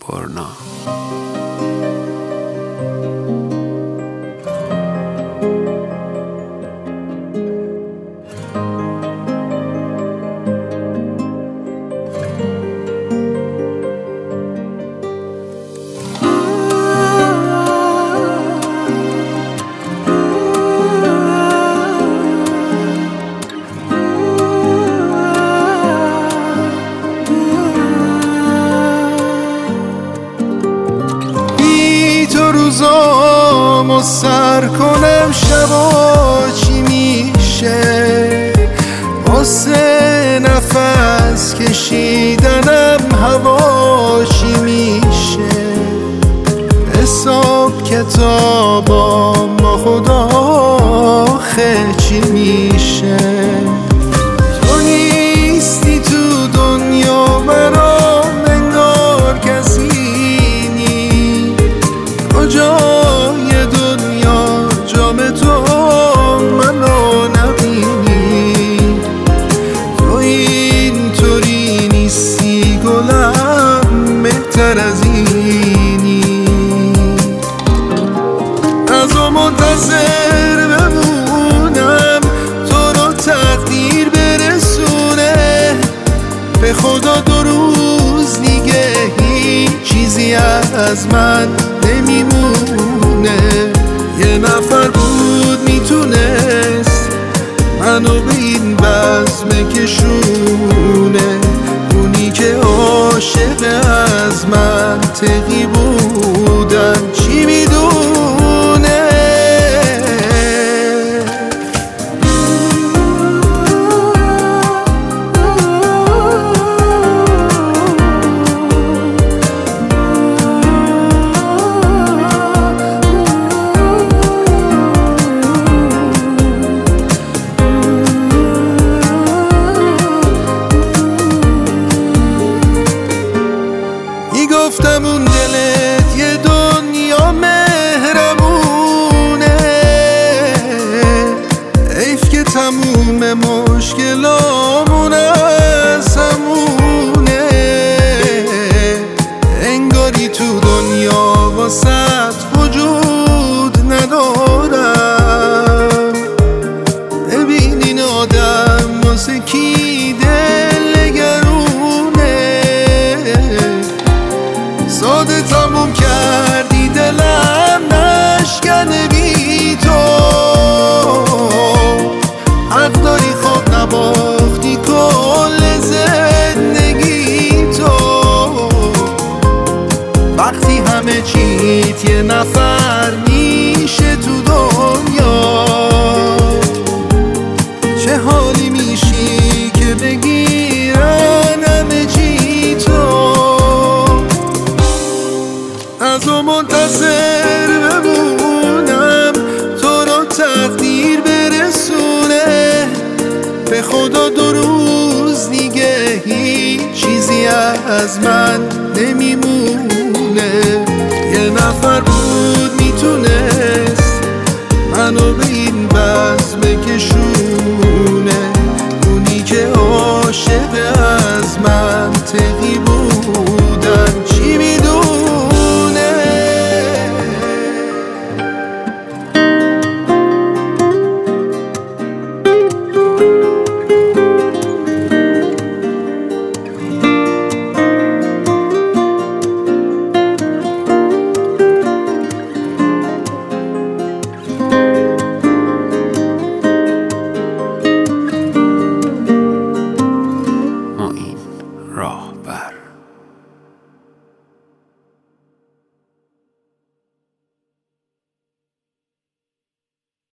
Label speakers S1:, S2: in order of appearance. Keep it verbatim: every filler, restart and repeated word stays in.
S1: برنا.
S2: روزامو سر کنم شبا چی میشه، واسه نفس کشیدنم هوا چی میشه، حساب کتابام با خدا آخه چی میشه. تو نیستی تو دنیا برام انگار کسی نی، کجای دنیا جام تو منو نبینی، تو اینطوری نیستی گلم بهتر از اینی، از اون منتظر بمونم تو رو تقدیر برسونه، به خدا دو روز دیگه هیچ چیزی از من نمیمونه. یه نفر بود میتونست منو به این بزم کشونه، اونی که عاشق از من تقی بودن چی میدونه. گفتم اون دلت یه دنیا مهربونه، حیف که تموم مشکلامون از همونه، انگاری تو دنیا واسط وجود ندارم. ببین این آدم واسه کی دل گرونه، ساده تموم کردی دلم نشکنه بی تو، حق داری خواب نباختی کل زندگی تو، وقتی همه چیت یه نفر میشه تو دنیا، چه حالی میشی که بگیرن همه چی تو. از اون منتظر بمونم تو رو تقدیر برسونه، به خدا دو روز دیگه هیچ چیزی از من نمیمونه. یه نفر بود میتونست منو به این بزم کشونه،